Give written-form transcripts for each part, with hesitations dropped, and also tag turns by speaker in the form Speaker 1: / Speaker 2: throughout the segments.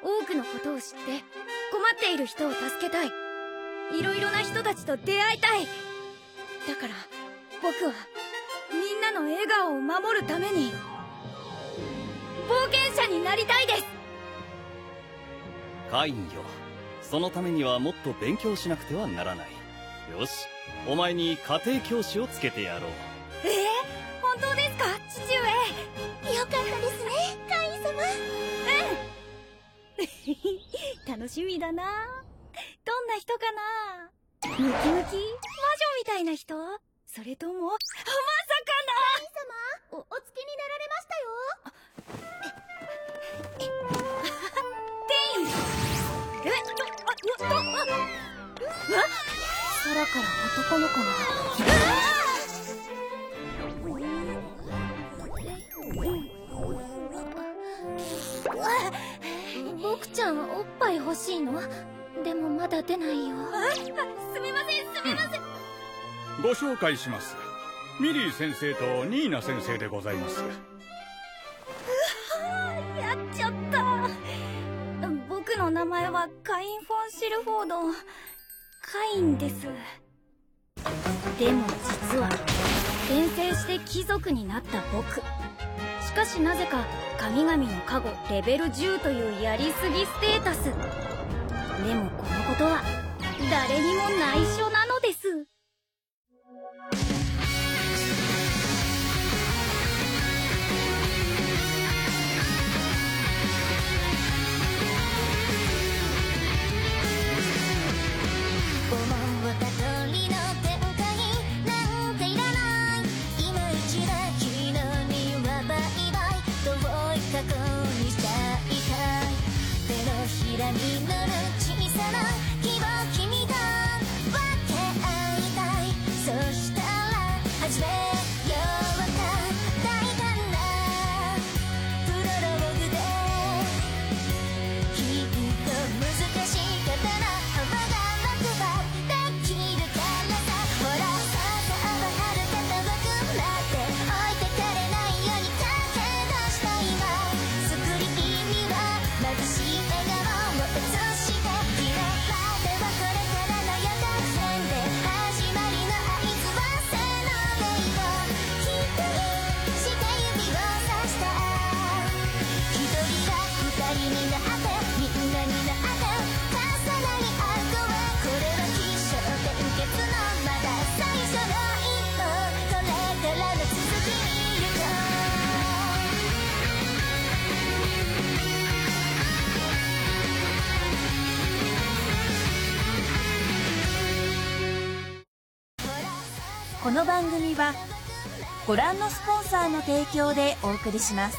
Speaker 1: 多くのことを知って困っている人を助けたい。いろいろな人たちと出会いたい。だから僕はみんなの笑顔を守るために冒険者になりたいです。
Speaker 2: カインよ、そのためにはもっと勉強しなくてはならない。よし、お前に家庭教師をつけてやろう。
Speaker 1: 本当ですか、父上。
Speaker 3: よかったですね、カイン様。
Speaker 1: 楽しみだな。どんな人かな。ムキムキ魔女みたいな人、それともまさか
Speaker 3: カイン様、お付きになられましたよ。
Speaker 1: 空から男の子が。僕ちゃんおっぱい欲しいの？でもまだ出ないよ。すみません、すみません。
Speaker 4: ご紹介します。ミリー先生とニーナ先生でございます。
Speaker 1: やっちゃった。僕の名前はカイン・フォン・シルフォード。カインです。でも実は転生して貴族になった僕。しかしなぜか神々の加護レベル10というやりすぎステータス。でもこのことは誰にも内緒なのです。
Speaker 5: この番組はご覧のスポンサーの提供でお送りします。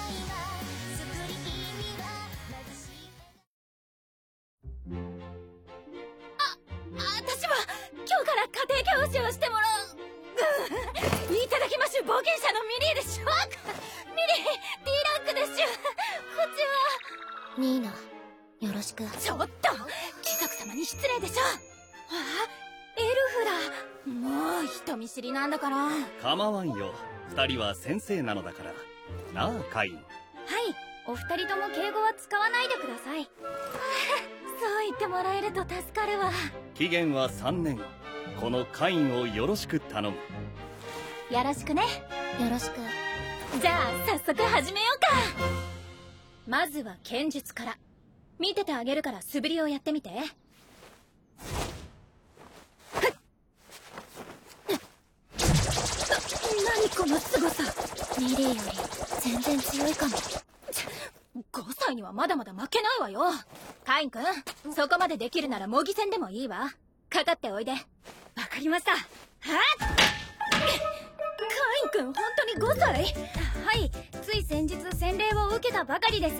Speaker 1: 私は今日から家庭教師をしてもらう。いただきましゅ、冒険者のミリーでしょ。ミリー D ランクでしゅ。こっちは
Speaker 3: ニーナ、よろしく。
Speaker 1: ちょっと貴族様に失礼でしょ。エルフだ。もう人見知りなんだから。
Speaker 2: 構わんよ、二人は先生なのだから。なあカイン。はい、
Speaker 1: お二人とも敬語は使わないでください。そう言ってもらえると助かるわ。
Speaker 2: 期限は3年。このカインをよろしく頼む。
Speaker 1: よろしくね。
Speaker 3: よろしく。
Speaker 1: じゃあ早速始めようか。まずは剣術から。見ててあげるから素振りをやってみて。何この凄さ。
Speaker 3: ミリーより全然強いかも。
Speaker 1: 5歳にはまだまだ負けないわよ。カイン君、そこまでできるなら模擬戦でもいいわ。かかっておいで。わかりました。はっ。カイン君、本当に5歳？はい、つい先日洗礼を受けたばかりです。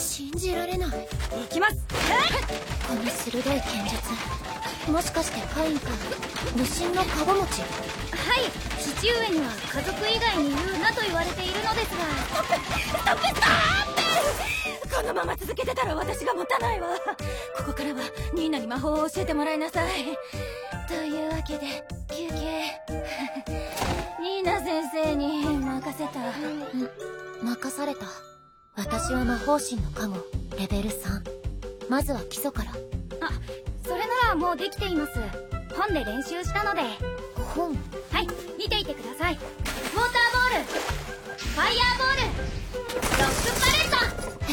Speaker 3: 信じられない。
Speaker 1: いきます。
Speaker 3: この鋭い剣術、もしかしてカイン君無心のカゴ持ち？
Speaker 1: はい、父上には家族以外に言うなと言われているのですが。ストップストップ。このまま続けてたら私が持たないわ。ここからはニーナに魔法を教えてもらいなさい。というわけで休憩。ニーナ先生に任せた。
Speaker 3: 任された。 私は魔法神の加護レベル3。まずは基礎から。
Speaker 1: あ、それならもうできています。本で練習したので。
Speaker 3: 本？
Speaker 1: はい、見ていてください。ウォーターボール、ファイヤーボール、ロックパレット。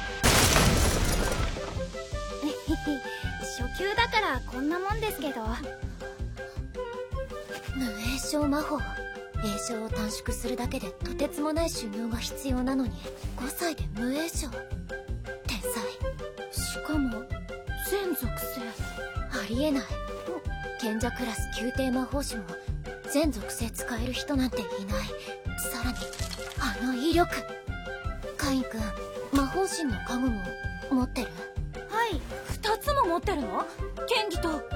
Speaker 1: 初級だからこんなもんですけど。
Speaker 3: 無影章魔法。詠唱を短縮するだけでとてつもない修行が必要なのに5歳で無影章。天才。
Speaker 1: しかも全属性。
Speaker 3: ありえない。賢者クラス宮廷魔法師も全属性使える人なんていない。さらにあの威力。カインくん、魔法神の加護も持ってる？
Speaker 5: はい、2つも持ってるの？剣技と。はい、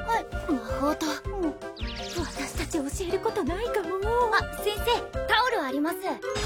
Speaker 3: 魔法と。
Speaker 5: 私たち教えることないかも。
Speaker 1: あ、先生、タオルあります。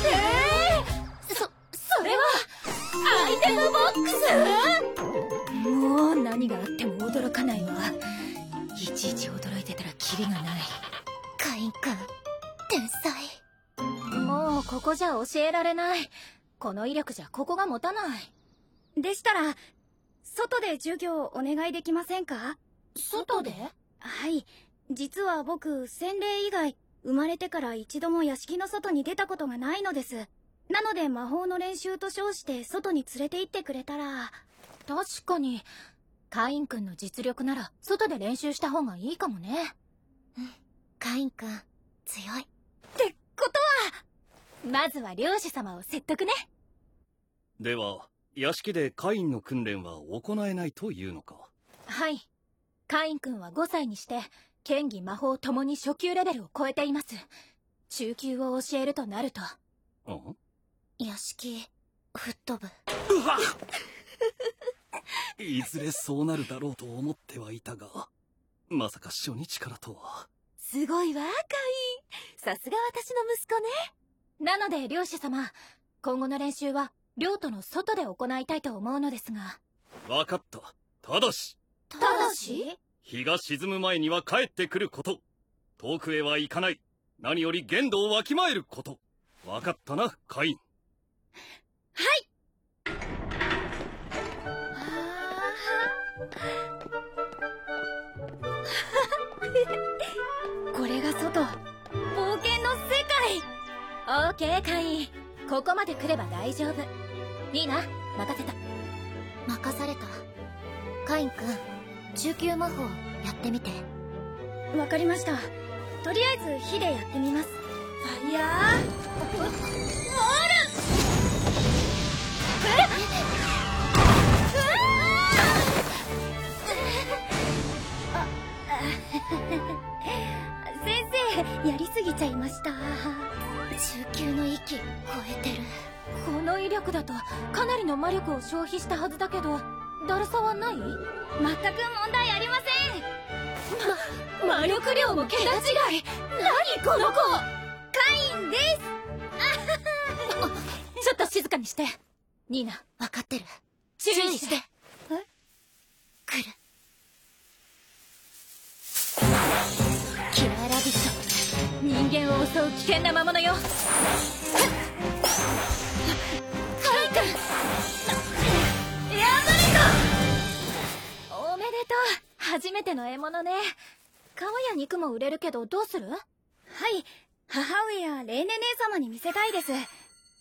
Speaker 5: それはアイテムボックス？もう何があっても驚かないわ。いちいち驚いてたらキリがない。
Speaker 3: カインくん、天才。
Speaker 5: もうここじゃ教えられない。この威力じゃここが持たない。
Speaker 1: でしたら外で授業お願いできませんか？
Speaker 5: 外で？
Speaker 1: はい、実は僕洗礼以外生まれてから一度も屋敷の外に出たことがないのです。なので魔法の練習と称して外に連れて行ってくれたら。
Speaker 5: 確かにカインくんの実力なら外で練習した方がいいかもね。
Speaker 3: カインくん強い
Speaker 5: ってことはまずは領主様を説得ね。
Speaker 2: では屋敷でカインの訓練は行えないというのか？
Speaker 5: はい、カインくんは5歳にして剣技魔法ともに初級レベルを超えています。中級を教えるとなると。
Speaker 3: 屋敷吹っ飛ぶ。
Speaker 2: いずれそうなるだろうと思ってはいたが、まさか初日からとは。
Speaker 5: すごいわ、カイン。さすが私の息子ね。なので領主様、今後の練習は領土の外で行いたいと思うのですが。
Speaker 2: わかった。ただし日が沈む前には帰ってくること。遠くへは行かない。何より限度をわきまえること。わかったな、カイン。
Speaker 1: はい。これが外、冒険の世界。
Speaker 5: オーケー、カイン。ここまで来れば大丈夫。いいな、任せた。
Speaker 3: 任された。カインくん、中級魔法やってみて。
Speaker 1: わかりました。とりあえず火でやってみます。ファイヤーボール。先生、やりすぎちゃいました。
Speaker 3: 中級の域超えてる。
Speaker 5: この威力だとかなりの魔力を消費したはずだけど、だるさはない？
Speaker 1: 全く問題ありません。
Speaker 5: 魔力量も桁違い。何この子。
Speaker 1: カインです。
Speaker 5: ちょっと静かにして。ニーナ、
Speaker 3: 分かってる。
Speaker 5: 注意して。
Speaker 3: 来る。
Speaker 5: キラーラビット、人間を襲う危険な魔物よ。カイ君、エアブレット。おめでとう。初めての獲物ね。皮や肉も売れるけどどうする？
Speaker 1: はい、母上やレーネ姉様に見せたいです。いいな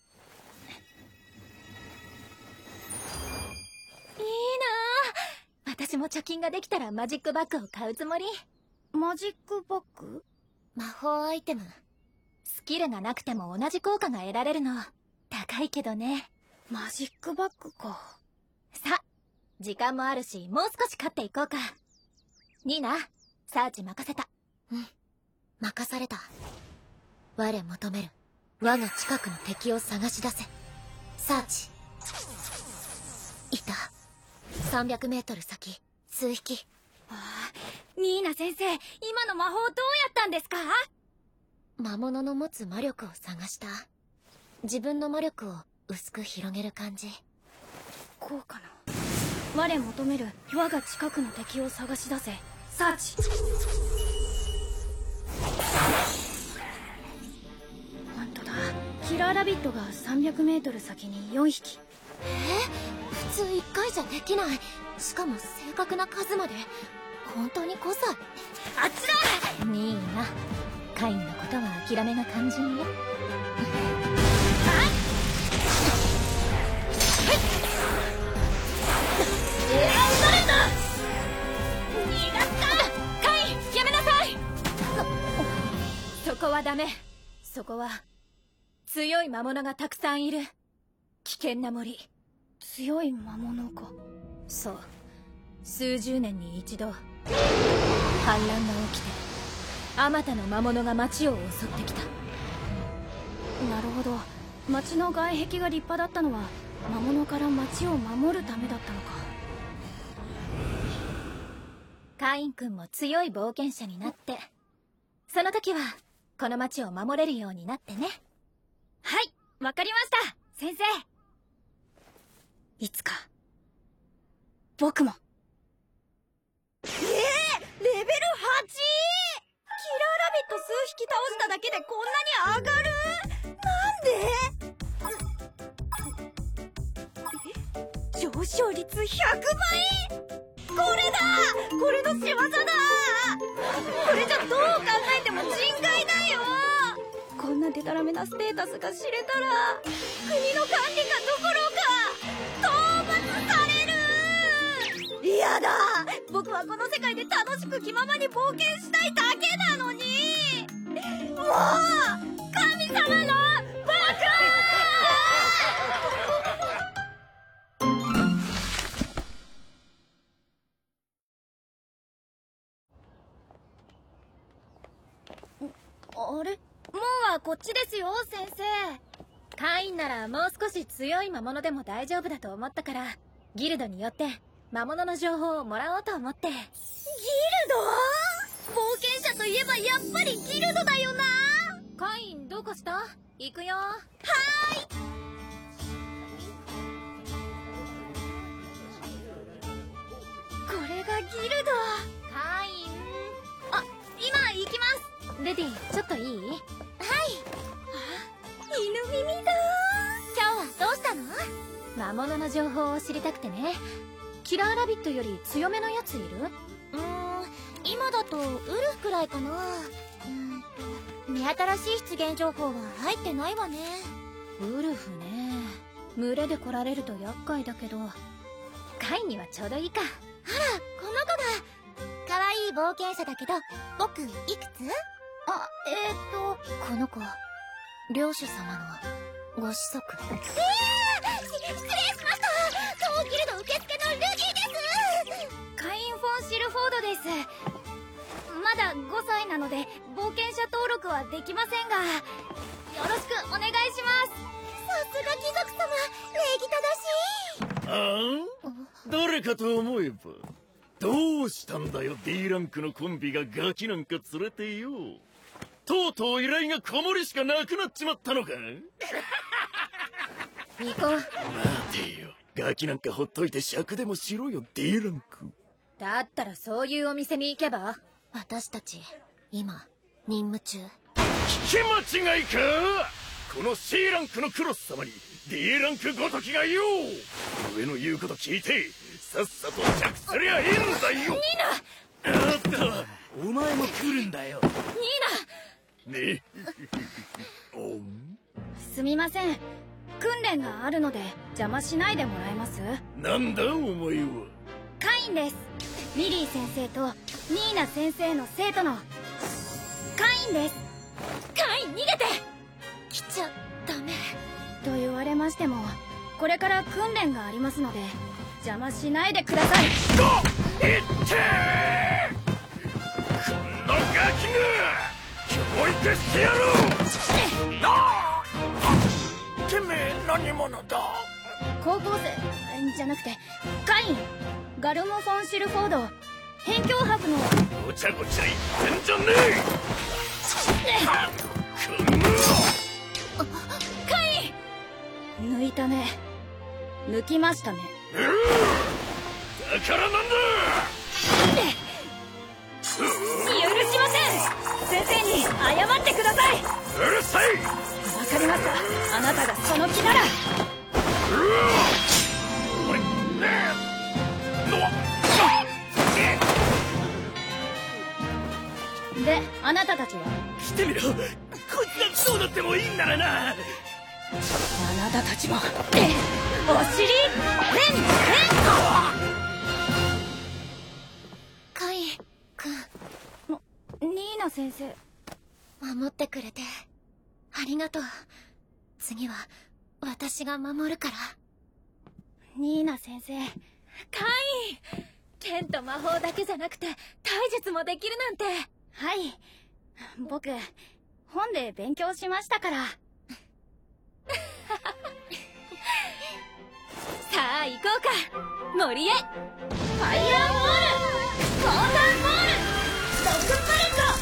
Speaker 5: ぁ。私も貯金ができたらマジックバッグを買うつもり。
Speaker 1: マジックバッグ？
Speaker 3: 魔法アイテム。
Speaker 5: スキルがなくても同じ効果が得られるの。高いけどね。
Speaker 1: マジックバッグか。
Speaker 5: さ、時間もあるし、もう少し勝っていこうか。ニーナ、サーチ任せた。
Speaker 3: 任された。我求める。我が近くの敵を探し出せ。サーチ。いた。300メートル先、数匹。
Speaker 1: ニーナ先生、今の魔法どうやったんですか？
Speaker 3: 魔物の持つ魔力を探した。自分の魔力を薄く広げる感じ。
Speaker 1: こうかな。我求める我が近くの敵を探し出せ。サーチ。本当だ。キラーラビットが300メートル先に4匹。
Speaker 3: 普通1回じゃできない。しかも正確な数まで。本当に5歳。
Speaker 5: あっちだ。ニーナ、カインのことは諦めが肝心よ。そこはダメ。そこは強い魔物がたくさんいる危険な森。
Speaker 1: 強い魔物か。
Speaker 5: そう、数十年に一度反乱が起きてあまたの魔物が町を襲ってきた。
Speaker 1: なるほど。町の外壁が立派だったのは魔物から町を守るためだったのか。
Speaker 5: カイン君も強い冒険者になって、その時はこの町を守れるようになってね。
Speaker 1: はい、わかりました、先生。いつか僕も。レベル 8！ キラーラビット数匹倒しただけでこんなに上がる？なんで？上昇率100倍！これだ！これの仕業だ！これじゃどう考えても人外だよ！こんなデタラメなステータスが知れたら、国の管理がどころか討伐される！嫌だ！僕はこの世界で楽しく気ままに冒険したいだけなのに！もう！神様のバカ！あれ？門はこっちですよ、先生。
Speaker 5: カインならもう少し強い魔物でも大丈夫だと思ったから、ギルドによって魔物の情報をもらおうと思って。
Speaker 1: ギルド？冒険者といえばやっぱりギルドだよな。
Speaker 5: カインどうかした？行くよ。は
Speaker 1: ーい。これがギルド。
Speaker 5: カイン。
Speaker 1: あ、今行きます。
Speaker 5: レディ、ちょっといい？はい。
Speaker 1: 犬耳だ。
Speaker 3: 今日はどうしたの？
Speaker 5: 魔物の情報を知りたくてね。キラーラビットより強めのやついる？
Speaker 3: 今だとウルフくらいかな。目新しい出現情報は入ってないわね。
Speaker 5: ウルフね。群れで来られると厄介だけど、カインにはちょうどいいか。
Speaker 3: あら、この子が。可愛い冒険者だけど、僕いくつ？
Speaker 1: あ、
Speaker 3: この子、領主様のご子息。失礼しました！当ギルド受付のルギーです！
Speaker 1: カイン・フォン・シルフォードです。まだ5歳なので冒険者登録はできませんが、よろしくお願いします。
Speaker 3: さすが貴族様、礼儀正しい。
Speaker 6: ああ？誰かと思えば、どうしたんだよ、 D ランクのコンビがガキなんか連れてよ。とうとう依頼が子守しかなくなっちまったのか？
Speaker 5: 行こう。
Speaker 6: 待てよ、ガキなんかほっといて尺でもしろよ、 D ランク。
Speaker 5: だったらそういうお店に行けば？
Speaker 3: 私たち今任務中。
Speaker 6: 聞き間違いか？この C ランクのクロス様に D ランクごときがよ、上の言うこと聞いてさっさと着すりゃいいんだよ。ニーナ！あったわ、お前も来るんだよ。
Speaker 5: ニーナ！
Speaker 6: ねおん？
Speaker 1: すみません、訓練があるので邪魔しないでもらえます？
Speaker 6: なんだお前は。
Speaker 1: カインです。ミリー先生とニーナ先生の生徒のカインです。
Speaker 5: カイン逃げて！
Speaker 3: 来ちゃダメ
Speaker 1: と言われましても、これから訓練がありますので邪魔しないでください。
Speaker 6: いってー！こんなガキが教育してやろう！てめえ何者だ？
Speaker 1: 高校生じゃなくてカイン、ガルム・フォン・シルフォード、辺境博の。
Speaker 6: ごちゃごちゃ言ってんじゃねえ！
Speaker 1: カイン！抜いたね。抜きましたね。
Speaker 6: だからなんだ！
Speaker 1: 許しません。先生に謝ってください。
Speaker 6: うるさい！
Speaker 1: わかりました。あなたがその気なら。 あなたたちは？
Speaker 6: 来てみろ。こいつがどうなってもいいんならな。
Speaker 1: あなたたちもお尻
Speaker 3: カイ君。
Speaker 1: ニーナ先生。
Speaker 3: 守ってくれてありがとう。次は私が守るから。
Speaker 1: ニーナ先生。
Speaker 5: カイン、剣と魔法だけじゃなくて体術もできるなんて。
Speaker 1: はい、僕本で勉強しましたから。
Speaker 5: さあ行こうか、森へ。ファイヤーボール、フォータンボール、ドッグパレット。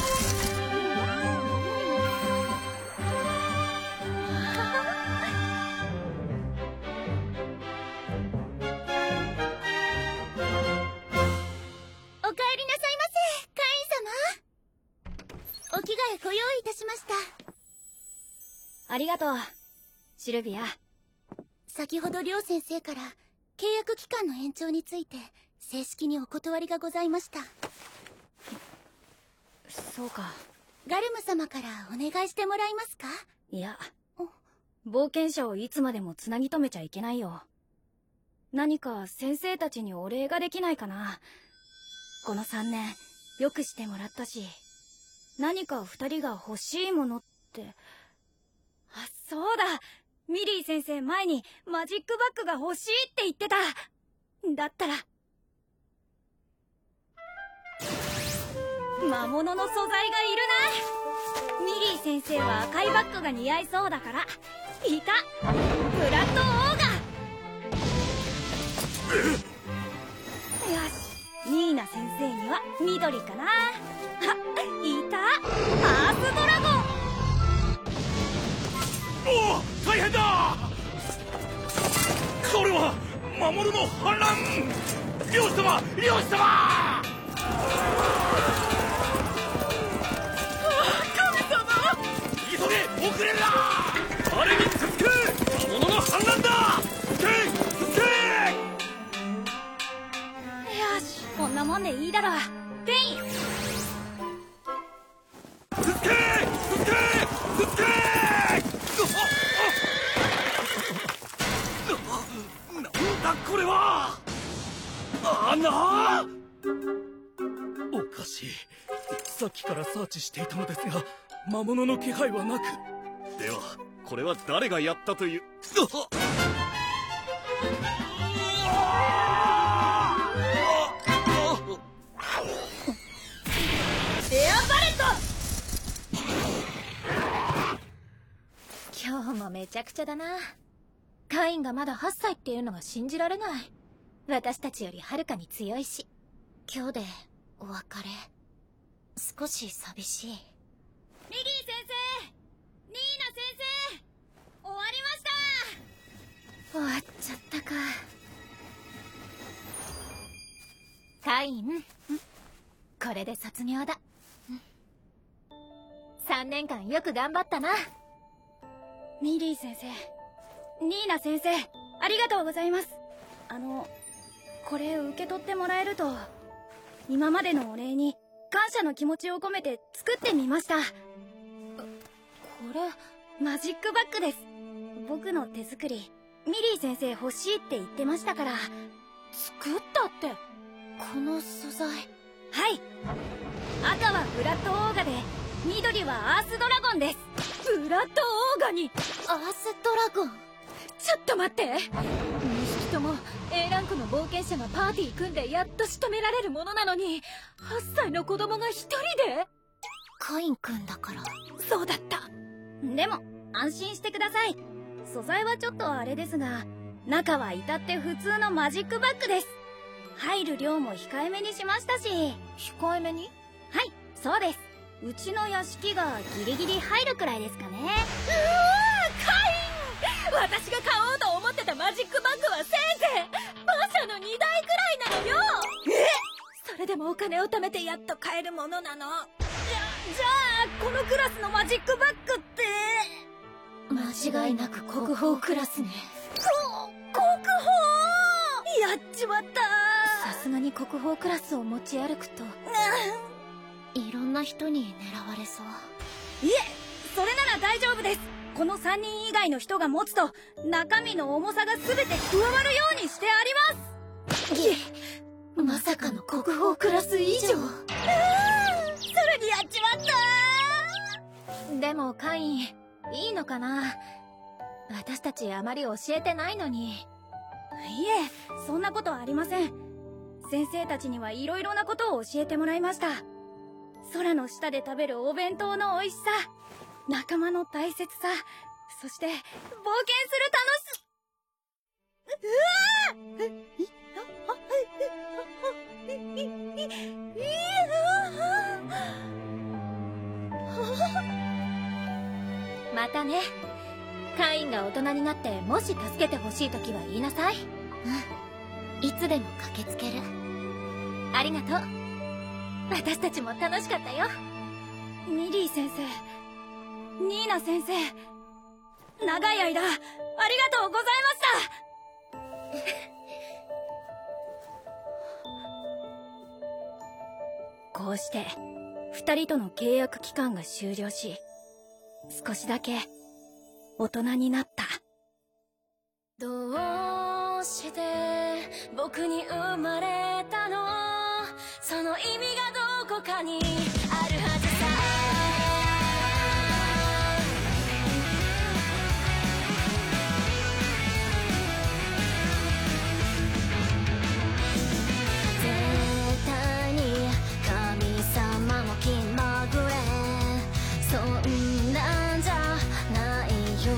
Speaker 3: おかえりなさいませ、カイン様。お着替えご用意いたしました。
Speaker 1: ありがとう、シルビア。
Speaker 3: 先ほど両先生から契約期間の延長について正式にお断りがございました。
Speaker 1: そうか。
Speaker 3: ガルム様からお願いしてもらえますか？
Speaker 1: いや、冒険者をいつまでもつなぎ止めちゃいけないよ。何か先生たちにお礼ができないかな。この3年よくしてもらったし、何か2人が欲しいものって。あ、そうだ、ミリー先生前にマジックバッグが欲しいって言ってた。だったら魔物の素材がいるな。ミリー先生は赤いバッグが似合いそうだから。いた、ブラッドオーガ。よし、ニーナ先生には緑かな。あ、いた、アースドラゴン。
Speaker 6: おお、大変だ。これは魔物の反乱。漁師様、漁師様。神様、急げ、遅れるな。あれに続く、魔物の反乱だ。続け、続け。
Speaker 1: よし、こんなもんでいいだろ。ペイン。
Speaker 6: 続け、続け、続け。なんだこれは。あな。おかしい。さっきからサーチしていたのですが、魔物の気配はなく。
Speaker 2: ではこれは誰がやったという。
Speaker 5: エアパレット。今日もめちゃくちゃだな。カインがまだ8歳っていうのが信じられない。私たちよりはるかに強いし。
Speaker 3: 今日でお別れ、少し寂しい。
Speaker 1: ミリー先生、ニーナ先生、終わりました。
Speaker 5: 終わっちゃったか。カイン、これで卒業だ。3年間よく頑張ったな。
Speaker 1: ミリー先生、ニーナ先生、ありがとうございます。これ受け取ってもらえると、今までのお礼に感謝の気持ちを込めて作ってみました。これマジックバッグです。僕の手作り。ミリー先生欲しいって言ってましたから。
Speaker 5: 作ったって。
Speaker 3: この素材。
Speaker 1: はい、赤はブラッドオーガで、緑はアースドラゴンです。
Speaker 5: ブラッドオーガに
Speaker 3: アースドラゴン。
Speaker 5: ちょっと待って。2匹とも A ランクの冒険者がパーティー組んでやっと仕留められるものなのに、8歳の子供が1人で。
Speaker 3: カインくんだから。
Speaker 5: そうだった。
Speaker 1: でも安心してください。素材はちょっとあれですが、中は至って普通のマジックバッグです。入る量も控えめにしましたし。
Speaker 5: 控えめに？
Speaker 1: はい、そうです。うちの屋敷がギリギリ入るくらいですかね。
Speaker 5: うわー、カイン！私が買おうと思ってたマジックバッグはせいぜい馬車の2台くらいなのよ。それでもお金を貯めてやっと買えるものなの。
Speaker 1: じゃあこのクラスのマジックバッグって。
Speaker 3: 間違いなく国宝クラスね。
Speaker 1: 国宝！やっちまった。
Speaker 5: さすがに国宝クラスを持ち歩くと。
Speaker 3: いろんな人に狙われそう。
Speaker 1: いえ、それなら大丈夫です。この3人以外の人が持つと中身の重さが全て加わるようにしてあります。
Speaker 3: まさかの国宝クラス以上。
Speaker 1: さらにやっちまった。
Speaker 5: でもカイン、いいのかな？私たちあまり教えてないのに。
Speaker 1: いえ、そんなことありません。先生たちにはいろいろなことを教えてもらいました。空の下で食べるお弁当の美味しさ、仲間の大切さ、そして冒険する楽し
Speaker 5: またね。カインが大人になってもし助けてほしいときは言いなさい。
Speaker 3: うん、いつでも駆けつける。
Speaker 5: ありがとう。私たちも楽しかったよ。
Speaker 1: ミリー先生、ニーナ先生、長い間ありがとうございました。こうして2人との契約期間が終了し、少しだけ大人になった。
Speaker 3: どうして僕に生まれたの？その意味がどこかにあるはずさ。絶対に神様も気まぐれ、そんなんじゃないよ。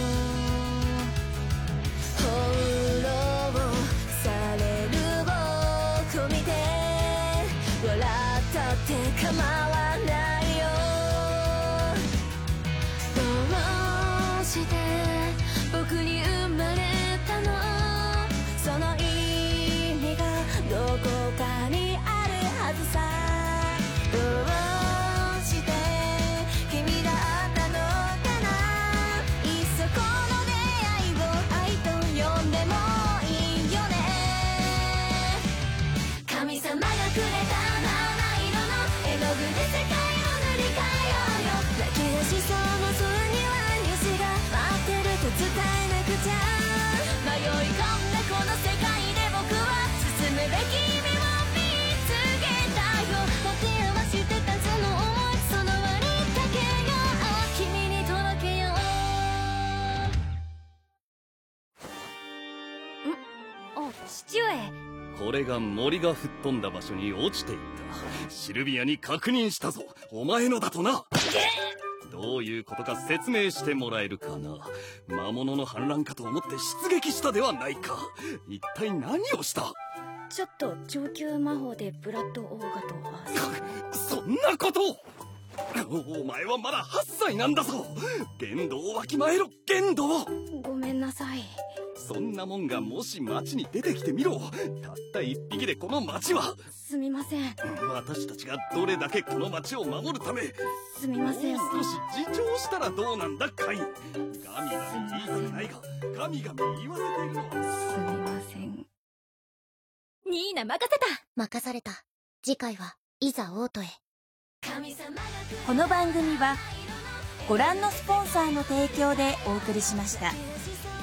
Speaker 3: 翻弄される僕見て笑ったって構わないよ。どうして僕に生まれたの？その意味がどこかにあるはずさ。どうして君だったのかな。いっそこの出会いを愛と呼んでもいいよね。神様がくれた七色の絵の具で世界を塗り替えようよ。泣き出しそうな空には虹が待ってると伝えなくちゃ。迷い込んだこの世界で僕は進むべき意味を見つけたよ。持て余してたその想い、その割だけが君に届けよう。
Speaker 1: あ、父上。
Speaker 2: これが森が吹っ飛んだ場所に落ちていた。シルビアに確認したぞ。お前のだとな。どういうことか説明してもらえるかな。魔物の反乱かと思って出撃したではないか。一体何をした？
Speaker 1: ちょっと上級魔法でブラッドオーガとは。
Speaker 2: そんなことを。お前はまだ8歳なんだぞ。言動をわきまえろ、言動。
Speaker 1: ごめんなさい。
Speaker 2: そんなもんがもし町に出てきてみろ。たった一匹でこの町は。
Speaker 1: すみません。
Speaker 2: 私たちがどれだけこの町を守るため。
Speaker 1: すみません。
Speaker 2: 少し自重したらどうなんだ、カイン。ガミガミ言いたくないが、ガミガミ言わせているのは。
Speaker 1: すみません。
Speaker 5: ニーナ任せた。
Speaker 3: 任された。次回はいざ王都へ。
Speaker 7: この番組はご覧のスポンサーの提供でお送りしました。